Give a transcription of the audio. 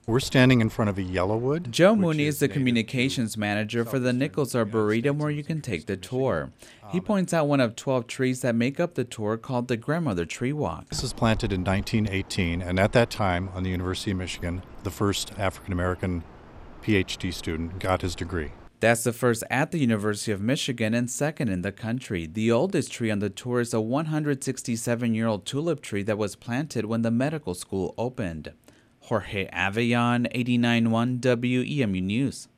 We're standing in front of a yellowwood. Joe Mooney is the communications manager for the Nichols Arboretum where you can take the tour. He points out one of 12 trees that make up the tour called the Grandmother Tree Walk. This was planted in 1918, and at that time, on the University of Michigan, the first African-American PhD student got his degree. That's the first at the University of Michigan and second in the country. The oldest tree on the tour is a 167-year-old tulip tree that was planted when the medical school opened. Jorge Avellon, 89.1 WEMU News.